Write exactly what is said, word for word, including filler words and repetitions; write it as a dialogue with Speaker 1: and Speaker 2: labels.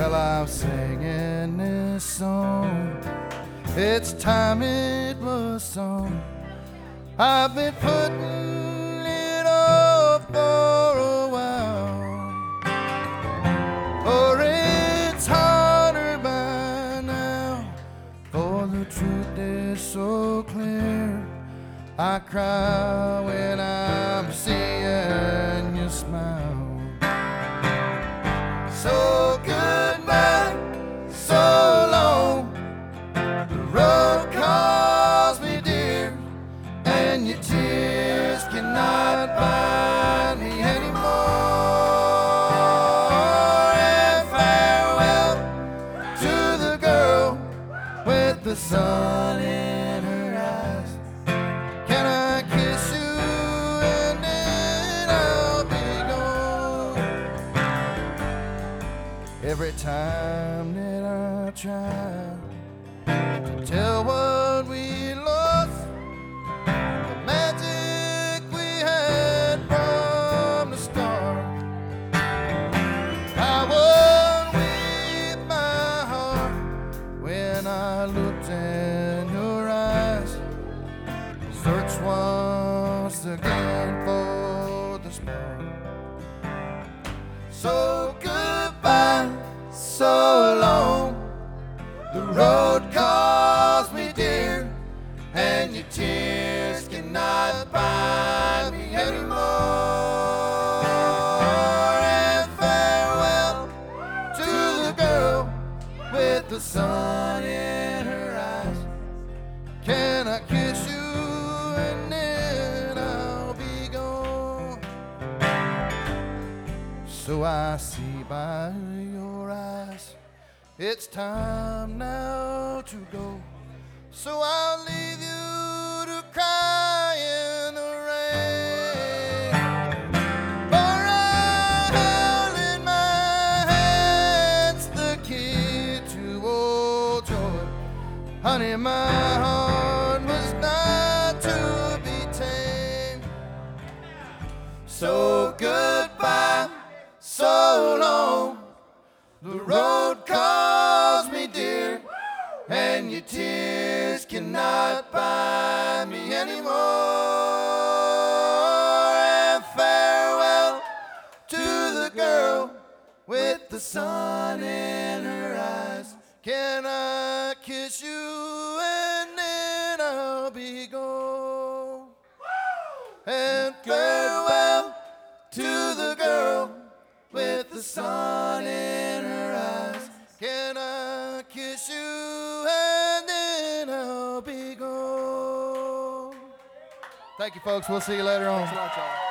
Speaker 1: Well, I'm singing this song. It's time it was sung. I've been putting it off for a while, or it's harder by now, for the truth is so clear. I cry when I'm seeing you smile. So goodbye, so long. The road calls me dear, and your tears cannot bind me anymore. And farewell to the girl with the sun in her eyes. Can I kiss you and then I'll be gone? Every time that I try to tell what we lost, the magic we had from the start, I won't weep my heart when I looked in your eyes. Search once again for the spark. So goodbye, so long. The road calls me dear, and your tears cannot bind me anymore. And farewell to the girl with the sun in her eyes. Can I kiss you and then I'll be gone? So I see by your eyes it's time now to go. So I'll leave you to cry in the rain. For I held in my hands the key to old joy. Honey, my heart was not to be tamed. So goodbye, so long. The road calls me dear, and your tears cannot bind me anymore. And farewell to the girl with the sun in her eyes. Can I kiss you and then I'll be gone? And farewell to the girl with the sun in her eyes. Can I kiss you and then I'll be gone? Thank you, folks. We'll see you later on.
Speaker 2: Thanks a lot, y'all.